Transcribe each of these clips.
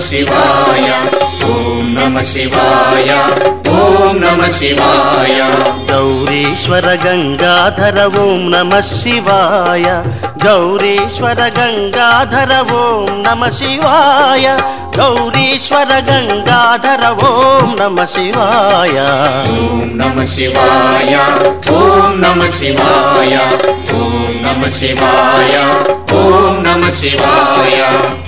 शिवाय ओम नमः शिवाय ओम नमः शिवाय गौरीश्वर गंगाधर ओम नमः शिवाय गौरीश्वर गंगाधर ओम नमः शिवाय गौरीश्वर गंगाधर ओम नमः शिवाय ओम नमः शिवाय ओम नमः शिवाय ओम नमः शिवाय ओम नमः शिवाय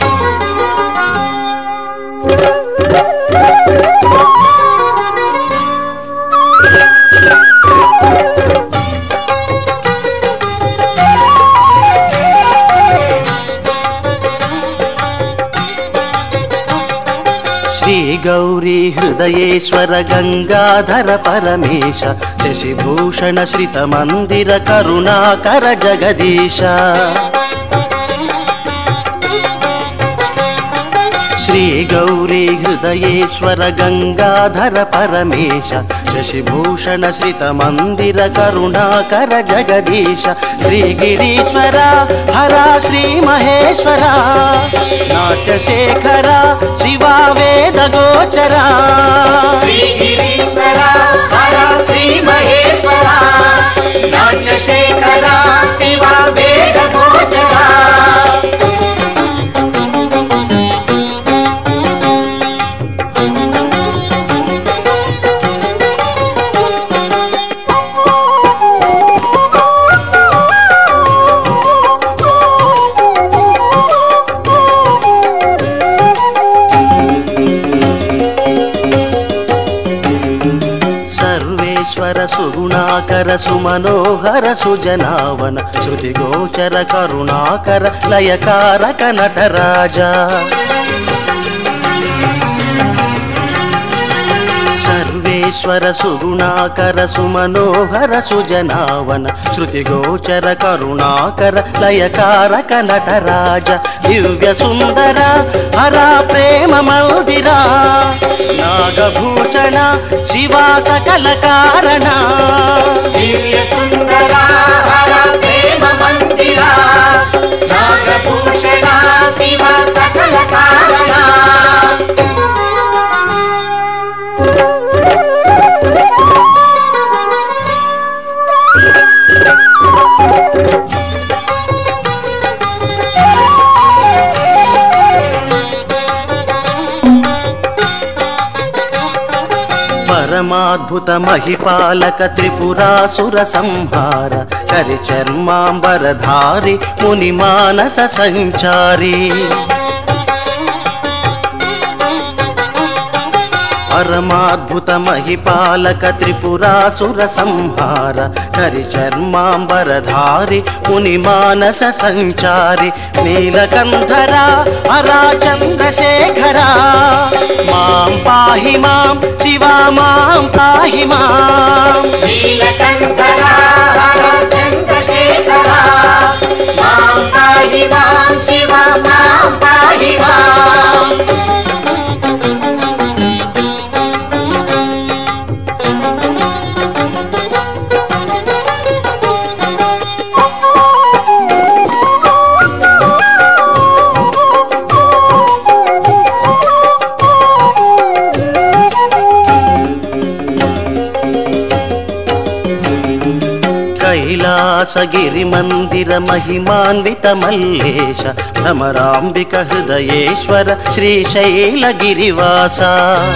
श्री गौरी हृदयेश्वर गंगाधर परमेश शशिभूषण श्रित मंदिर करुणाकर जगदीश श्री गौरी हृदयेश्वर गंगाधर परमेश शशिभूषण श्रित मंदिर करुणाकर जगदीश श्री गिरीश्वर हरा श्री महेश्वर नाट्यशेखर शिवा वेद गोचरा श्री गिरीश्वर हरा श्री महेश्वर नाट्यशेखर शिवा वेद गोचरा सुगुणाकर सुमनोहर सुजनावन श्रुति गोचर करुणाकर लयकारक नटराजा सर्वेश्वर सुगुणाकर सुमनोहर सुजनावन श्रुति गोचर करुणाकर लयकारक नटराज दिव्य सुंदर हरा प्रेम मंदिरा नागभूषण शिवा सकल कारण दिव्य सुंदर हरा प्रेम मंदिरा नागभूषण शिवा सकल कारण परमाद्भुत महिपालक त्रिपुरासुर संहार करि चर्मांबरधारी मुनि मानस संचारी परमाद्भुत महिपालक त्रिपुरासुर संहार करि चर्मांबरधारी मुनि मानस संचारी नीलकंधर हरा चंद्रशेखरा मां पाहि मां शिवा मां पाहि मां नीलकंधर हरा चंद्रशेखरा मां पाहि मां शिवा मां पाहि मां कैलासगिरि मंदिर महिमान्वित मल्लेश भ्रमरांबिक हृदयेश्वर श्रीशैल गिरिवासा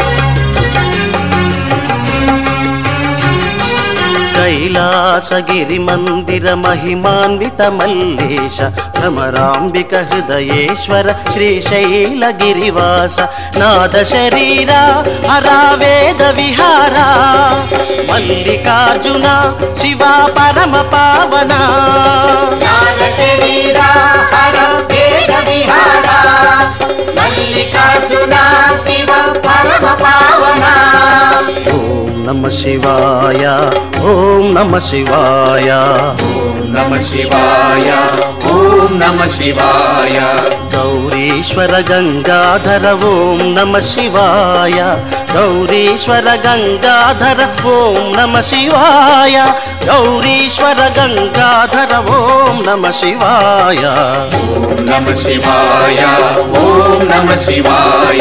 कैलासगिरि मंदिर महिमान्वित मल्लेश भ्रमरांबिक हृदयेश्वर श्रीशैल गिरिवास नाद शरीरा हरा वेद विहारा मल्लिकार्जुन शिवा परम पावना नाद शरीरा हरा वेद विहारा मल्लिकार्जुन शिवा परम पावना ओम నమ శివాయ ఓం నమ శివాయ ఓం నమ శివాయ ఓం నమ శివాయ గౌరీశ్వర గంగాధర ఓం నమ శివాయ గౌరీశ్వర గంగాధర ఓం నమ శివాయ గౌరీశ్వర గంగాధర ఓం నమ శివాయ ఓం నమ శివాయ ఓం నమ శివాయ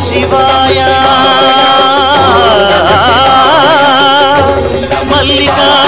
శివాయ మల్లికా